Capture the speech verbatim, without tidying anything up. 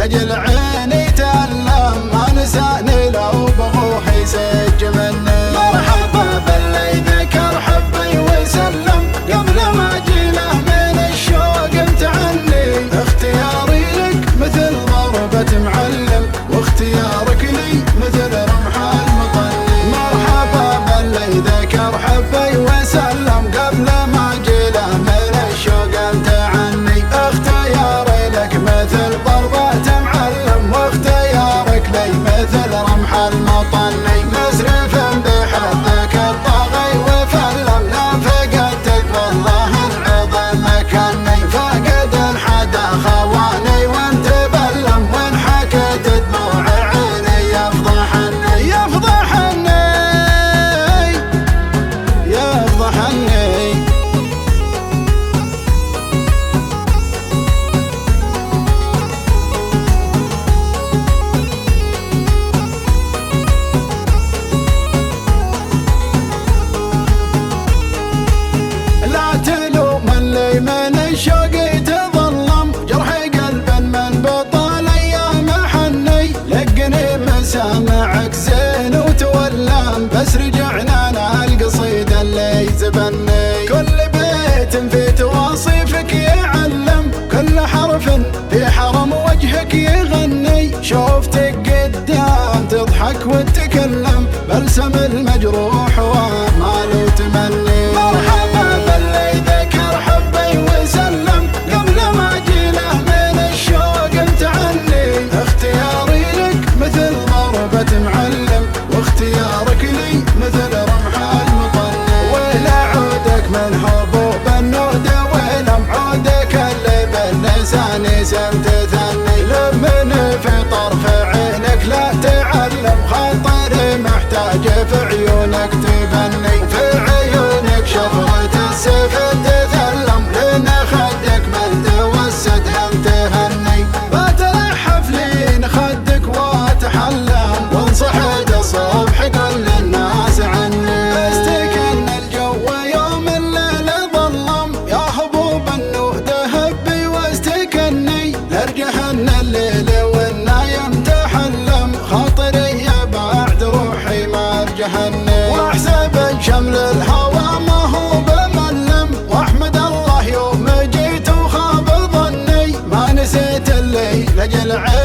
لجل عيني تألم ما نساني لو بروحي سج مني. مرحبا باللي ذكر حبي وسلم قبل ما جيله من الشوق امتعني. اختياري لك مثل ضربة معلم واختيارك لي مثل رمح المطني. مرحبا باللي ذكر حبي وسلم قبل ما جيله من الشوق امتعني. اختياري لك مثل ضربة معلم واختيارك لي مثل رمح المطني. مسرف بحبك الطاغي وفلم لا فقدتك والله العظيم مكني. فقد الحدا خواني وانت بلم وان حكيت دموع عيني يفضحني يفضحني يفضحني. لا تلوم اللي من الشوق تظلم جرح قلب من بطال ايام حني. لقني مسامعك زين وتولم بس رجعنا انا القصيد اللي زبني. كل بيت في تواصيفك يعلم كل حرف في حرم وجهك يغني. شوفتك قدام تضحك وتتكلم بلسم المجروح وما له تمني. مرحبا باللي ذكر حبي وسلم قبل ما جيله من الشوق امتعني. اختياري لك مثل ضربة معلم واختيارك لي مثل رمح المطني. ولا عودك من حبوب النودة ولم عودك اللي باللسان سمت ثني. لمن في طرف عينك لا تعلم خاطري محتاج في عيونك تبني. في عيونك شفرة السيف تثلم لين خدك من توسد هم تهني. بتلحف لين خدك واتحلم وانصحد الصبح قل للناس عني. استكن الجو يوم الليل ظلم يا هبوب النودة هبي واستكني. لارجحن الليل والنايم تحلم خاطري يا بعد روحي ما ارجحني. واحسب شمل الهوى ما هو بملم واحمد الله يوم جيت وخاب ظني. ما نسيت اللي لجل